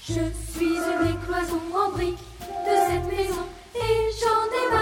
Je suis une des cloisons en briques de cette maison et j'en ai marre.